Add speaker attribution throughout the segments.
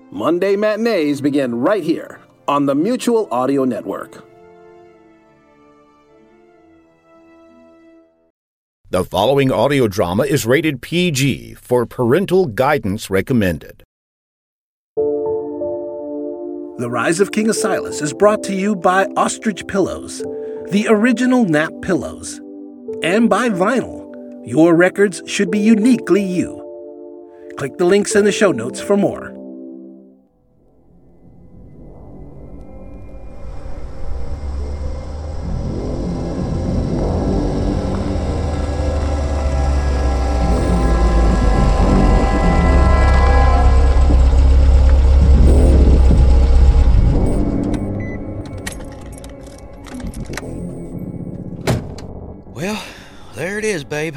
Speaker 1: Monday matinees begin right here on the Mutual Audio Network.
Speaker 2: The following audio drama is rated PG for parental guidance recommended.
Speaker 1: The Rise of King Asilas is brought to you by Ostrich Pillows, the original nap pillows, and by Vinyl. Your records should be uniquely you. Click the links in the show notes for more.
Speaker 3: Well, there it is, babe.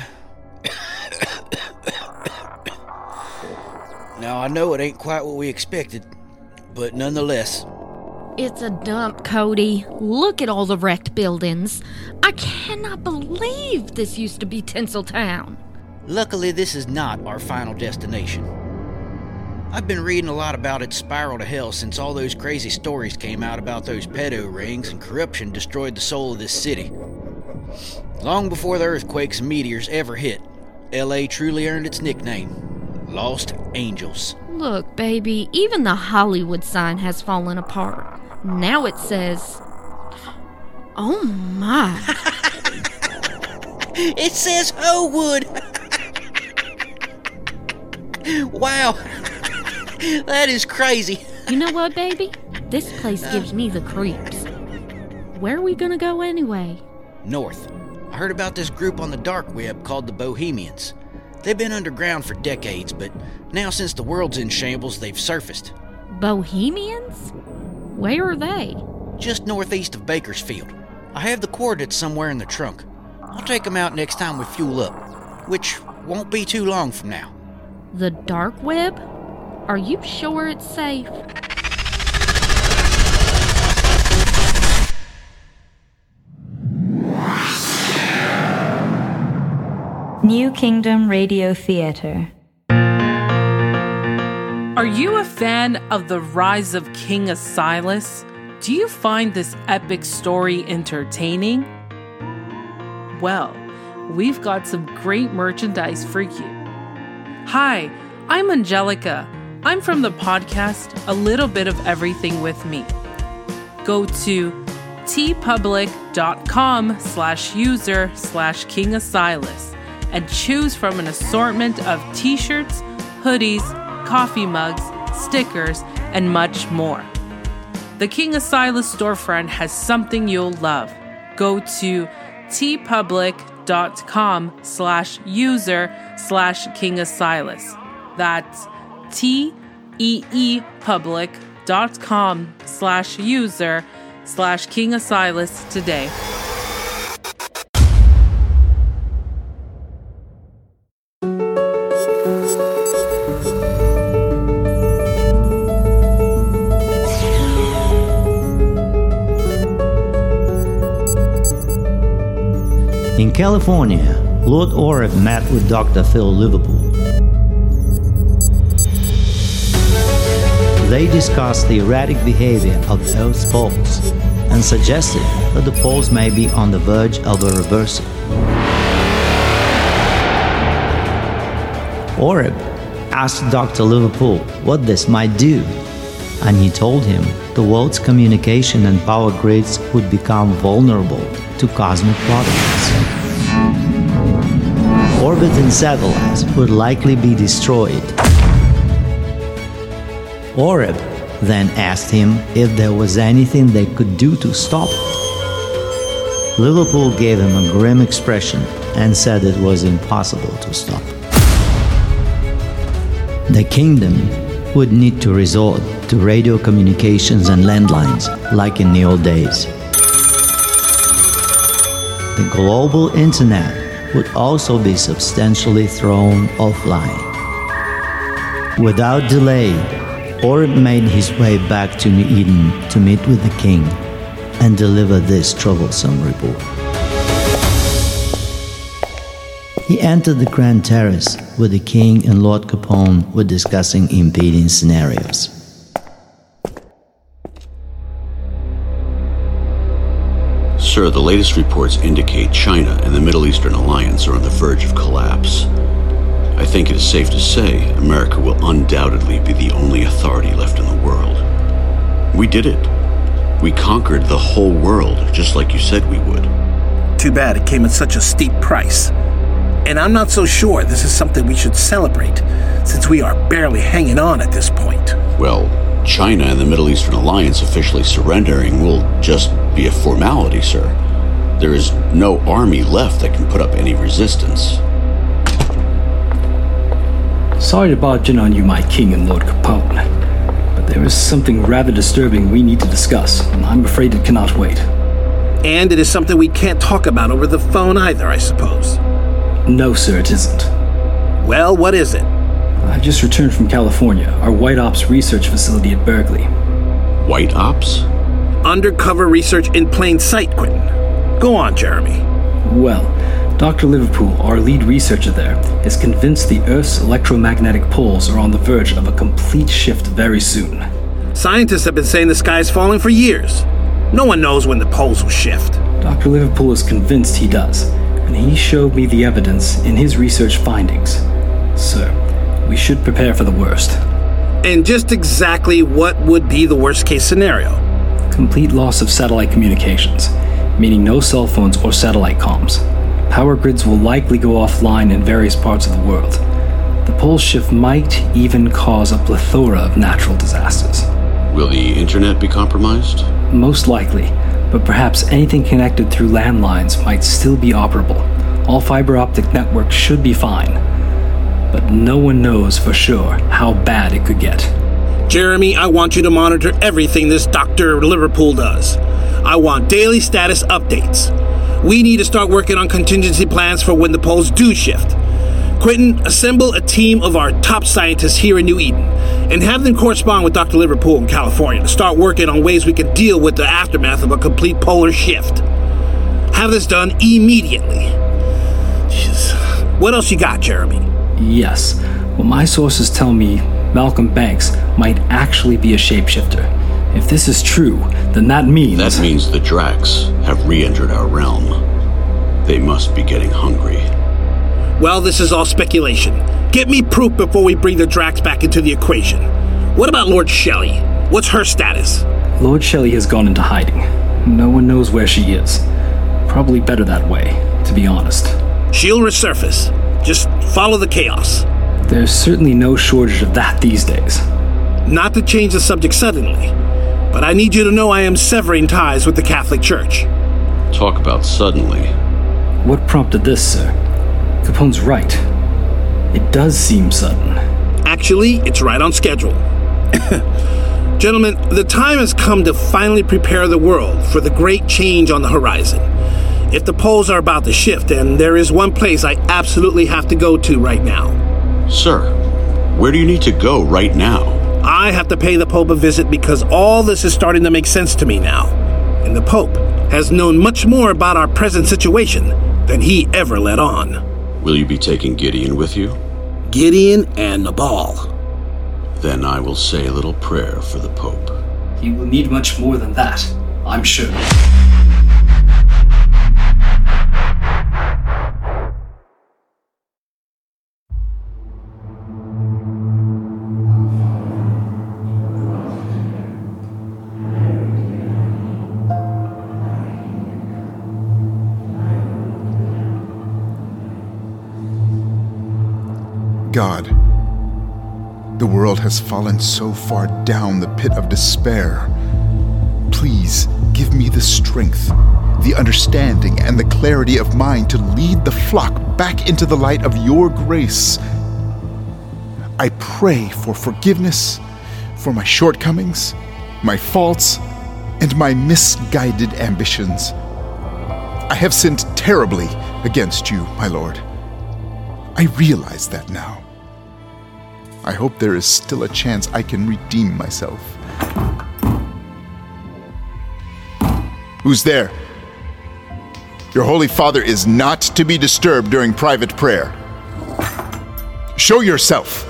Speaker 3: Now, I know it ain't quite what we expected, but nonetheless.
Speaker 4: It's a dump, Cody. Look at all the wrecked buildings. I cannot believe this used to be Tinseltown.
Speaker 3: Luckily, this is not our final destination. I've been reading a lot about its spiral to hell since all those crazy stories came out about those pedo rings and corruption destroyed the soul of this city. Long before the earthquakes and meteors ever hit, L.A. truly earned its nickname, Lost Angels.
Speaker 4: Look, baby, even the Hollywood sign has fallen apart. Now it says... Oh, my.
Speaker 3: It says Howood! Wow. That is crazy.
Speaker 4: You know what, baby? This place gives me the creeps. Where are we gonna go anyway?
Speaker 3: North. I heard about this group on the dark web called the Bohemians. They've been underground for decades, but now since the world's in shambles, they've surfaced.
Speaker 4: Bohemians? Where are they?
Speaker 3: Just northeast of Bakersfield. I have the coordinates somewhere in the trunk. I'll take them out next time we fuel up, which won't be too long from now.
Speaker 4: The dark web? Are you sure it's safe?
Speaker 5: New Kingdom Radio Theater.
Speaker 6: Are you a fan of The Rise of King Asilas? Do you find this epic story entertaining? Well, we've got some great merchandise for you. Hi, I'm Angelica. I'm from the podcast A Little Bit of Everything with Me. Go to tpublic.com/user/King Asilas and choose from an assortment of t-shirts, hoodies, coffee mugs, stickers, and much more. The King Asilas storefront has something you'll love. Go to tpublic.com/user/King Asilas. That's teepublic.com/user/King Asilas today.
Speaker 7: In California, Lord Oreb met with Dr. Phil Liverpool. They discussed the erratic behavior of the Earth's poles and suggested that the poles may be on the verge of a reversal. Oreb asked Dr. Liverpool what this might do, and he told him the world's communication and power grids would become vulnerable to cosmic particles. Orbit and satellites would likely be destroyed. Oreb then asked him if there was anything they could do to stop it. Liverpool gave him a grim expression and said it was impossible to stop. The kingdom would need to resort to radio communications and landlines like in the old days. The global internet would also be substantially thrown offline. Without delay, Oreb made his way back to New Eden to meet with the king and deliver this troublesome report. He entered the Grand Terrace where the king and Lord Capone were discussing impeding scenarios.
Speaker 8: Sir, the latest reports indicate China and the Middle Eastern Alliance are on the verge of collapse. I think it is safe to say America will undoubtedly be the only authority left in the world. We did it. We conquered the whole world, just like you said we would.
Speaker 1: Too bad it came at such a steep price. And I'm not so sure this is something we should celebrate, since we are barely hanging on at this point.
Speaker 8: Well, China and the Middle Eastern Alliance officially surrendering will just be a formality, sir. There is no army left that can put up any resistance.
Speaker 9: Sorry to barge in on you, my king and Lord Capone, but there is something rather disturbing we need to discuss, and I'm afraid it cannot wait.
Speaker 1: And it is something we can't talk about over the phone either, I suppose.
Speaker 9: No, sir, it isn't.
Speaker 1: Well, what is it?
Speaker 9: I just returned from California, our White Ops research facility at Berkeley.
Speaker 8: White Ops?
Speaker 1: Undercover research in plain sight, Quentin. Go on, Jeremy.
Speaker 9: Well, Dr. Liverpool, our lead researcher there, is convinced the Earth's electromagnetic poles are on the verge of a complete shift very soon.
Speaker 1: Scientists have been saying the sky's falling for years. No one knows when the poles will shift.
Speaker 9: Dr. Liverpool is convinced he does, and he showed me the evidence in his research findings. Sir, we should prepare for the worst.
Speaker 1: And just exactly what would be the worst-case scenario?
Speaker 9: Complete loss of satellite communications, meaning no cell phones or satellite comms. Power grids will likely go offline in various parts of the world. The pole shift might even cause a plethora of natural disasters.
Speaker 8: Will the internet be compromised?
Speaker 9: Most likely, but perhaps anything connected through landlines might still be operable. All fiber optic networks should be fine. But no one knows for sure how bad it could get.
Speaker 1: Jeremy, I want you to monitor everything this Dr. Liverpool does. I want daily status updates. We need to start working on contingency plans for when the poles do shift. Quentin, assemble a team of our top scientists here in New Eden and have them correspond with Dr. Liverpool in California to start working on ways we can deal with the aftermath of a complete polar shift. Have this done immediately. Jeez. What else you got, Jeremy?
Speaker 9: Yes. Well, my sources tell me Malcolm Banks might actually be a shapeshifter. If this is true, then that means...
Speaker 8: That means the Drax have re-entered our realm. They must be getting hungry.
Speaker 1: Well, this is all speculation. Get me proof before we bring the Drax back into the equation. What about Lord Shelley? What's her status?
Speaker 9: Lord Shelley has gone into hiding. No one knows where she is. Probably better that way, to be honest.
Speaker 1: She'll resurface. Just follow the chaos.
Speaker 9: There's certainly no shortage of that these days.
Speaker 1: Not to change the subject suddenly, but I need you to know I am severing ties with the Catholic Church.
Speaker 8: Talk about suddenly.
Speaker 9: What prompted this, sir? Capone's right. It does seem sudden.
Speaker 1: Actually, it's right on schedule. Gentlemen, the time has come to finally prepare the world for the great change on the horizon. If the poles are about to shift, and there is one place I absolutely have to go to right now.
Speaker 8: Sir, where do you need to go right now?
Speaker 1: I have to pay the Pope a visit because all this is starting to make sense to me now. And the Pope has known much more about our present situation than he ever let on.
Speaker 8: Will you be taking Gideon with you?
Speaker 1: Gideon and Nabal.
Speaker 8: Then I will say a little prayer for the Pope.
Speaker 9: He will need much more than that, I'm sure.
Speaker 10: God, the world has fallen so far down the pit of despair. Please give me the strength, the understanding, and the clarity of mind to lead the flock back into the light of your grace. I pray for forgiveness for my shortcomings, my faults, and my misguided ambitions. I have sinned terribly against you, my Lord. I realize that now. I hope there is still a chance I can redeem myself. Who's there? Your Holy Father is not to be disturbed during private prayer. Show yourself!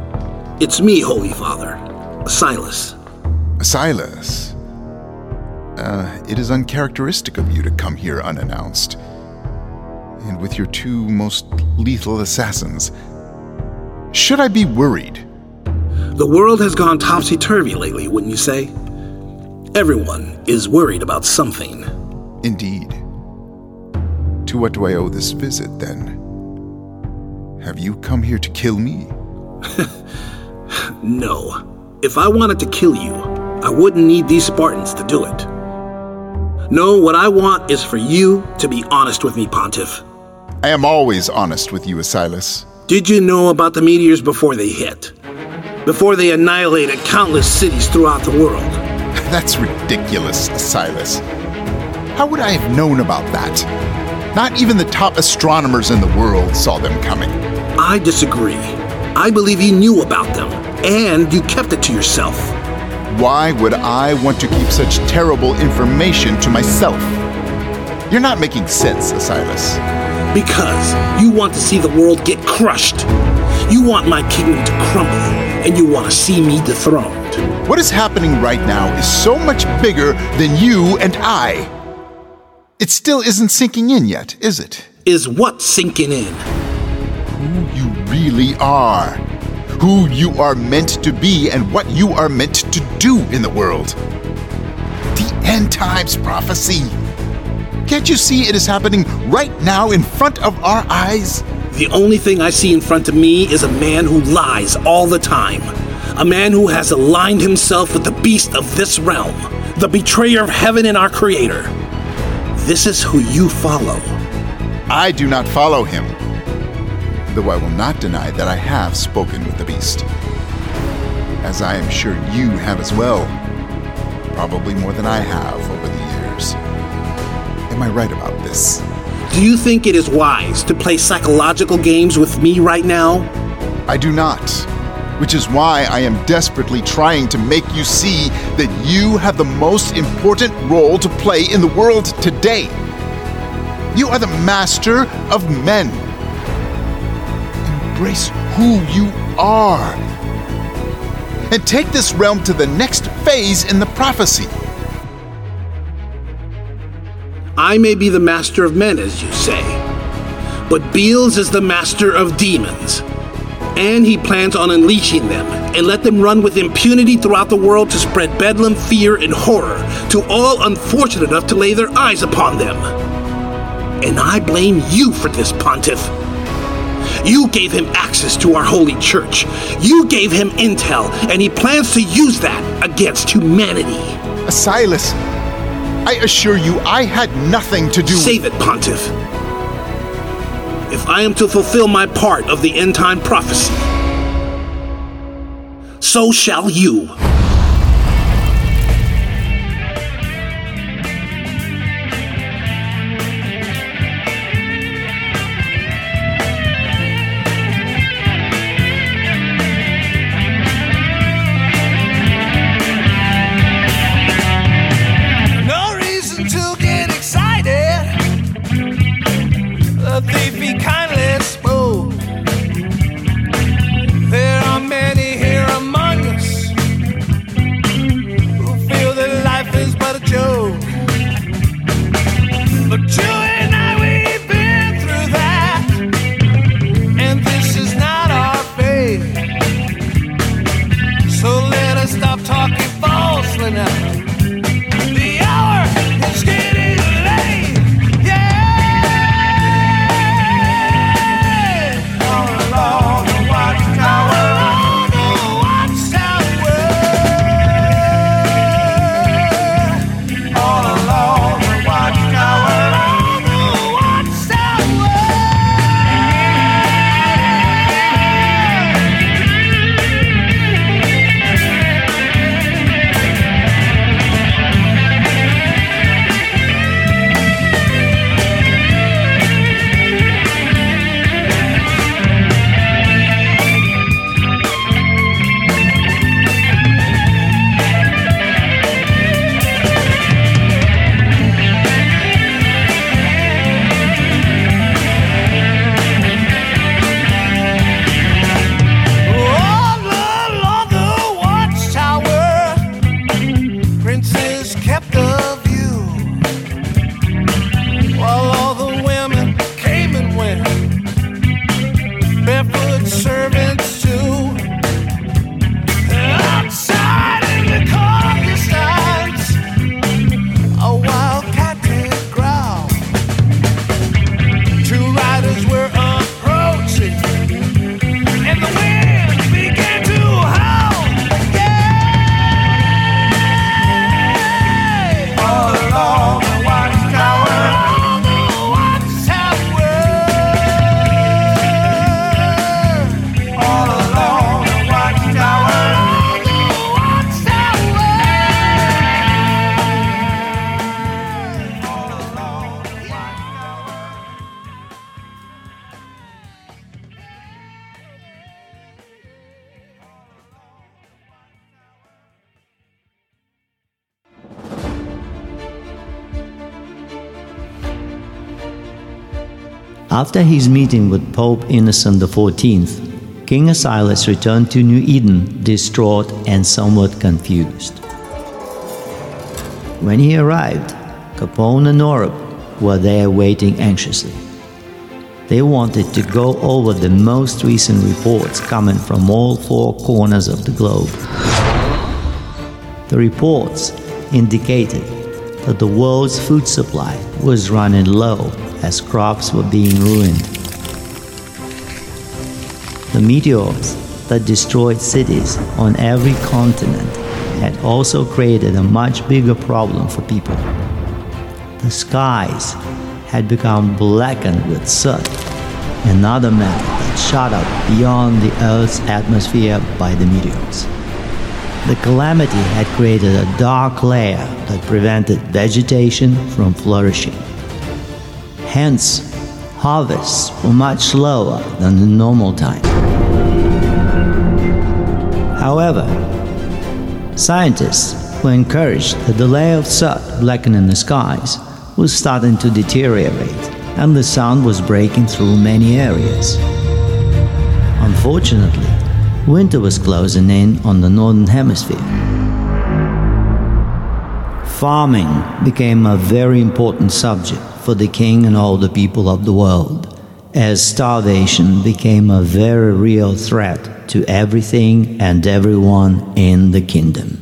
Speaker 1: It's me, Holy Father. Silas.
Speaker 10: Silas? It is uncharacteristic of you to come here unannounced. And with your two most lethal assassins. Should I be worried?
Speaker 1: The world has gone topsy-turvy lately, wouldn't you say? Everyone is worried about something.
Speaker 10: Indeed. To what do I owe this visit, then? Have you come here to kill me?
Speaker 1: No. If I wanted to kill you, I wouldn't need these Spartans to do it. No, what I want is for you to be honest with me, Pontiff.
Speaker 10: I am always honest with you, Asilas.
Speaker 1: Did you know about the meteors before they hit? Before they annihilated countless cities throughout the world?
Speaker 10: That's ridiculous, Asilas. How would I have known about that? Not even the top astronomers in the world saw them coming.
Speaker 1: I disagree. I believe you knew about them, and you kept it to yourself.
Speaker 10: Why would I want to keep such terrible information to myself? You're not making sense, Asilas.
Speaker 1: Because you want to see the world get crushed. You want my kingdom to crumble, and you want to see me dethroned.
Speaker 10: What is happening right now is so much bigger than you and I. It still isn't sinking in yet, is it?
Speaker 1: Is what sinking in?
Speaker 10: Who you really are. Who you are meant to be and what you are meant to do in the world. The end times prophecy. Can't you see it is happening right now in front of our eyes?
Speaker 1: The only thing I see in front of me is a man who lies all the time. A man who has aligned himself with the beast of this realm, the betrayer of heaven and our creator. This is who you follow.
Speaker 10: I do not follow him, though I will not deny that I have spoken with the beast. As I am sure you have as well. Probably more than I have over the years. Am I right about this?
Speaker 1: Do you think it is wise to play psychological games with me right now?
Speaker 10: I do not. Which is why I am desperately trying to make you see that you have the most important role to play in the world today. You are the master of men. Embrace who you are. And take this realm to the next phase in the prophecy.
Speaker 1: I may be the master of men, as you say, but Beelze is the master of demons. And he plans on unleashing them and let them run with impunity throughout the world to spread bedlam, fear, and horror to all unfortunate enough to lay their eyes upon them. And I blame you for this, Pontiff. You gave him access to our holy church. You gave him intel, and he plans to use that against humanity.
Speaker 10: Asilas, I assure you I had nothing to do with...
Speaker 1: Save it, Pontiff. If I am to fulfill my part of the end-time prophecy, so shall you.
Speaker 11: No reason to get excited. The thief be kindly spoke. There are many here among us
Speaker 7: After his meeting with Pope Innocent XIV, King Asilas returned to New Eden distraught and somewhat confused. When he arrived, Capone and Oreb were there waiting anxiously. They wanted to go over the most recent reports coming from all four corners of the globe. The reports indicated that the world's food supply was running low as crops were being ruined. The meteors that destroyed cities on every continent had also created a much bigger problem for people. The skies had become blackened with soot, another matter that shot up beyond the Earth's atmosphere by the meteors. The calamity had created a dark layer that prevented vegetation from flourishing. Hence, harvests were much slower than the normal time. However, scientists were encouraged that the layer of soot blackening the skies was starting to deteriorate, and the sun was breaking through many areas. Unfortunately, winter was closing in on the northern hemisphere. Farming became a very important subject for the king and all the people of the world, as starvation became a very real threat to everything and everyone in the kingdom.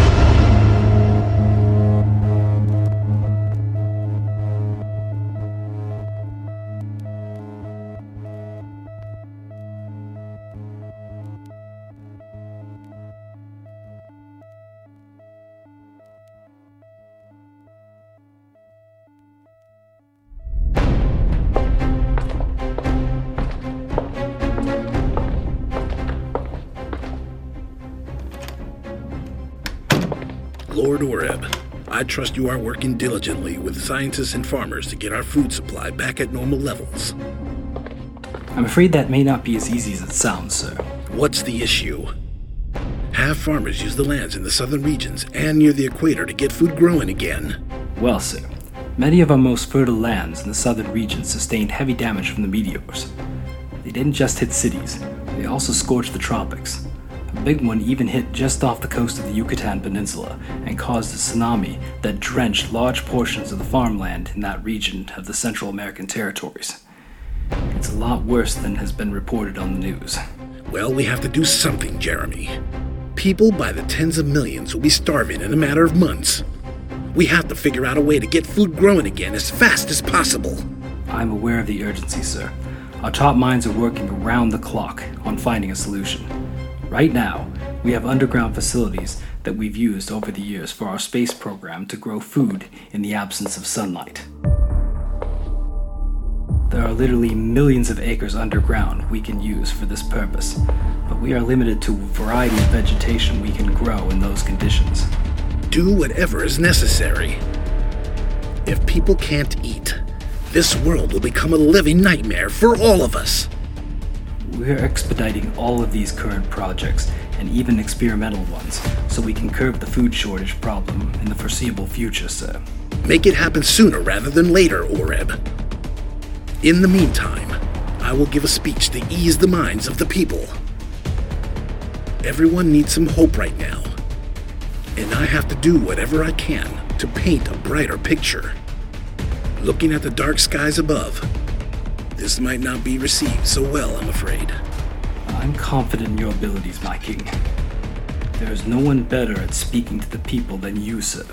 Speaker 1: Lord Oreb, I trust you are working diligently with scientists and farmers to get our food supply back at normal levels.
Speaker 9: I'm afraid that may not be as easy as it sounds, sir.
Speaker 1: What's the issue? Have farmers use the lands in the southern regions and near the equator to get food growing again.
Speaker 9: Well, sir, many of our most fertile lands in the southern regions sustained heavy damage from the meteors. They didn't just hit cities, they also scorched the tropics. A big one even hit just off the coast of the Yucatan Peninsula and caused a tsunami that drenched large portions of the farmland in that region of the Central American territories. It's a lot worse than has been reported on the news.
Speaker 1: Well, we have to do something, Jeremy. People by the tens of millions will be starving in a matter of months. We have to figure out a way to get food growing again as fast as possible.
Speaker 9: I'm aware of the urgency, sir. Our top minds are working around the clock on finding a solution. Right now, we have underground facilities that we've used over the years for our space program to grow food in the absence of sunlight. There are literally millions of acres underground we can use for this purpose, but we are limited to a variety of vegetation we can grow in those conditions.
Speaker 1: Do whatever is necessary. If people can't eat, this world will become a living nightmare for all of us.
Speaker 9: We're expediting all of these current projects, and even experimental ones, so we can curb the food shortage problem in the foreseeable future, sir.
Speaker 1: Make it happen sooner rather than later, Oreb. In the meantime, I will give a speech to ease the minds of the people. Everyone needs some hope right now, and I have to do whatever I can to paint a brighter picture. Looking at the dark skies above, this might not be received so well, I'm afraid.
Speaker 9: I'm confident in your abilities, my king. There is no one better at speaking to the people than you, sir.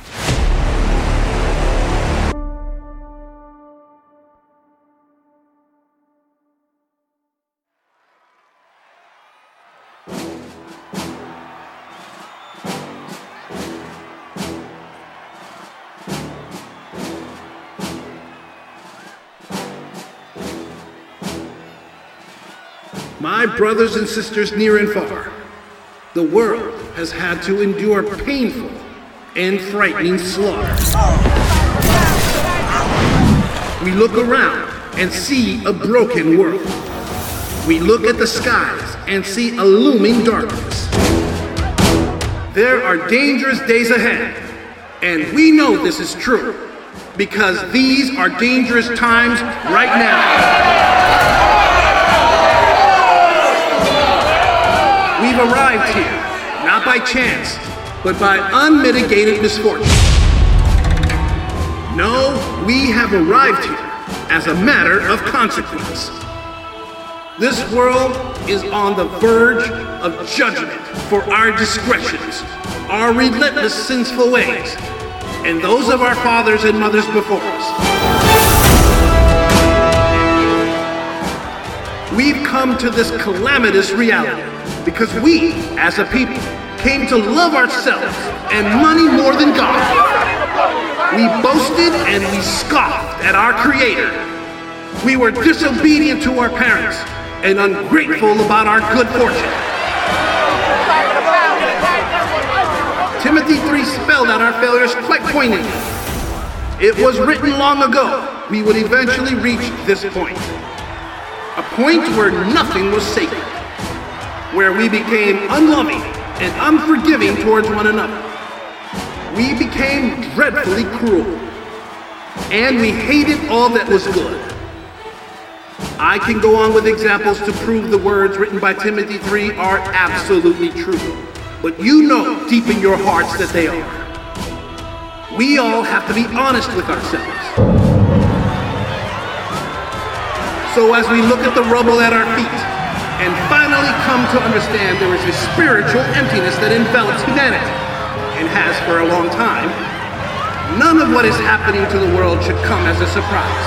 Speaker 1: My brothers and sisters near and far, the world has had to endure painful and frightening slaughter. We look around and see a broken world. We look at the skies and see a looming darkness. There are dangerous days ahead, and we know this is true, because these are dangerous times right now. We've arrived here, not by chance, but by unmitigated misfortune. No, we have arrived here as a matter of consequence. This world is on the verge of judgment for our discretions, our relentless sinful ways, and those of our fathers and mothers before us. We've come to this calamitous reality because we, as a people, came to love ourselves and money more than God. We boasted and we scoffed at our Creator. We were disobedient to our parents and ungrateful about our good fortune. Timothy 3 spelled out our failures quite poignantly. It was written long ago we would eventually reach this point. A point where nothing was sacred, where we became unloving and unforgiving towards one another. We became dreadfully cruel, and we hated all that was good. I can go on with examples to prove the words written by Timothy 3 are absolutely true, but you know deep in your hearts that they are. We all have to be honest with ourselves. So as we look at the rubble at our feet and finally come to understand there is a spiritual emptiness that envelops humanity and has for a long time, none of what is happening to the world should come as a surprise.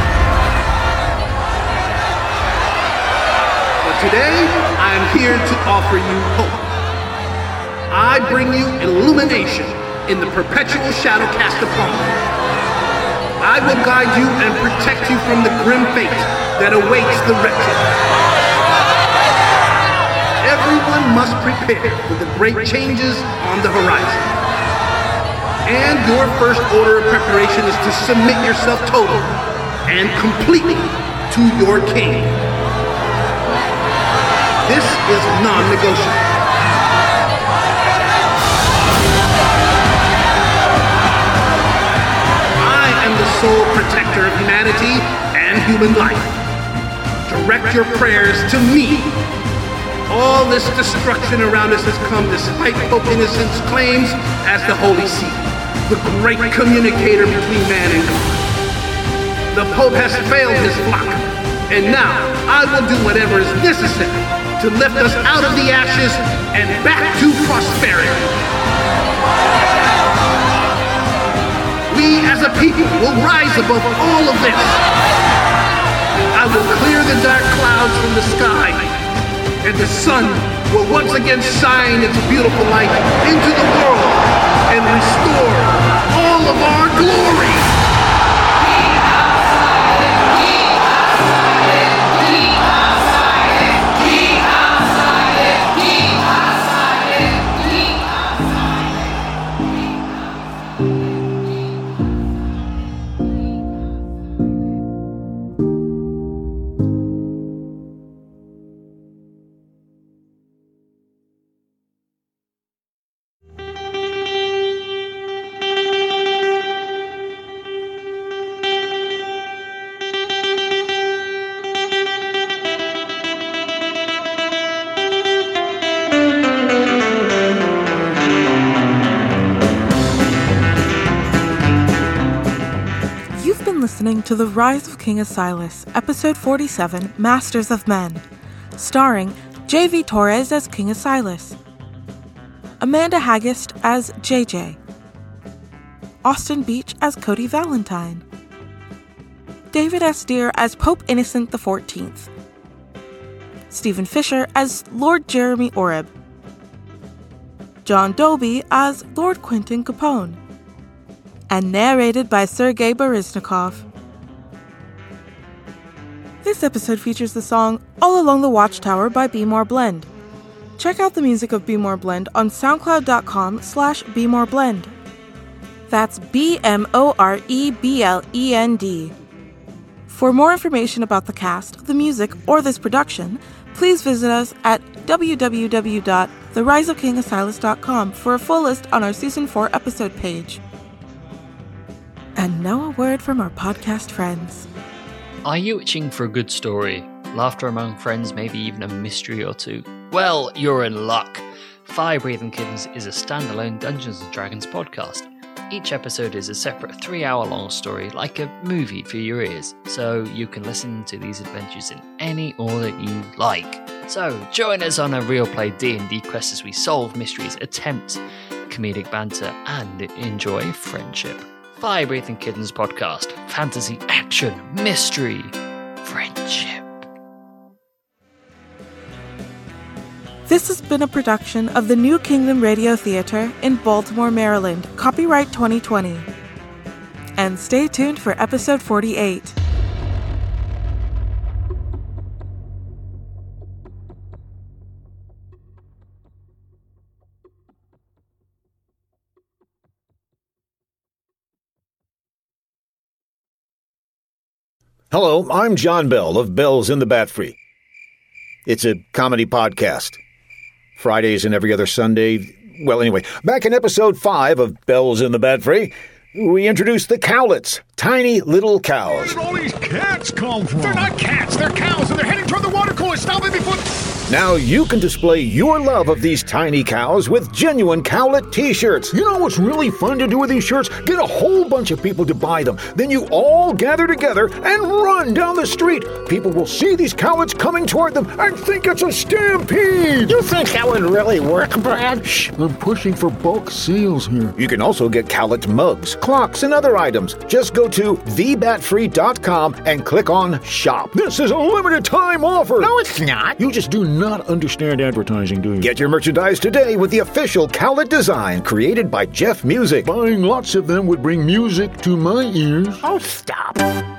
Speaker 1: But today, I am here to offer you hope. I bring you illumination in the perpetual shadow cast upon you. I will guide you and protect you from the grim fate that awaits the wretched. Everyone must prepare for the great changes on the horizon. And your first order of preparation is to submit yourself totally and completely to your king. This is non-negotiable. Sole protector of humanity and human life. Direct your prayers to me. All this destruction around us has come despite Pope Innocent's claims as the Holy See, the great communicator between man and God. The Pope has failed his flock, and now I will do whatever is necessary to lift us out of the ashes and back to prosperity. We as a people will rise above all of this. I will clear the dark clouds from the sky, and the sun will once again shine its beautiful light into the world and restore all of our glory.
Speaker 12: Listening to The Rise of King Asilas, Episode 47, Masters of Men, starring J.V. Torres as King Asilas, Amanda Haggist as JJ, Austin Beach as Cody Valentine, David S. Deere as Pope Innocent XIV, Stephen Fisher as Lord Jeremy Oreb, John Dolby as Lord Quentin Capone, and narrated by Sergei Baryshnikov. This episode features the song All Along the Watchtower by Be More Blend. Check out the music of Be More Blend on soundcloud.com/Be More Blend. That's BMOREBLEND. For more information about the cast, the music, or this production, please visit us at www.theriseofkingasilas.com for a full list on our Season 4 episode page. And now a word from our podcast friends.
Speaker 13: Are you itching for a good story? Laughter among friends, maybe even a mystery or two? Well, you're in luck. Fire Breathing Kittens is a standalone Dungeons & Dragons podcast. Each episode is a separate 3-hour-long story, like a movie for your ears, so you can listen to these adventures in any order you like. So, join us on a real play D&D quest as we solve mysteries, attempt comedic banter, and enjoy friendship. Fire Breathing Kittens podcast. Fantasy, action, mystery, friendship.
Speaker 12: This has been a production of the New Kingdom Radio Theater in Baltimore, Maryland, copyright 2020. And stay tuned for episode 48.
Speaker 2: Hello, I'm John Bell of Bells in the Bat Free. It's a comedy podcast. Fridays and every other Sunday. Well, anyway, back in episode 5 of Bells in the Bat Free, we introduced the cowlets, tiny little cows.
Speaker 14: Where did all these cats come from? They're not cats, they're cows, and they're heading toward the water cooler. Stop it before...
Speaker 2: Now you can display your love of these tiny cows with genuine cowlet t-shirts.
Speaker 14: You know what's really fun to do with these shirts? Get a whole bunch of people to buy them. Then you all gather together and run down the street. People will see these cowlets coming toward them and think it's a stampede.
Speaker 15: You think that would really work, Brad?
Speaker 14: Shh, I'm pushing for bulk sales here.
Speaker 2: You can also get cowlet mugs, clocks, and other items. Just go to thebatfree.com and click on Shop.
Speaker 14: This is a limited time offer.
Speaker 15: No, it's not.
Speaker 14: You just do not understand advertising, do you?
Speaker 2: Get your merchandise today with the official cowlet design created by Jeff Music.
Speaker 14: Buying lots of them would bring music to my ears.
Speaker 15: Oh, stop.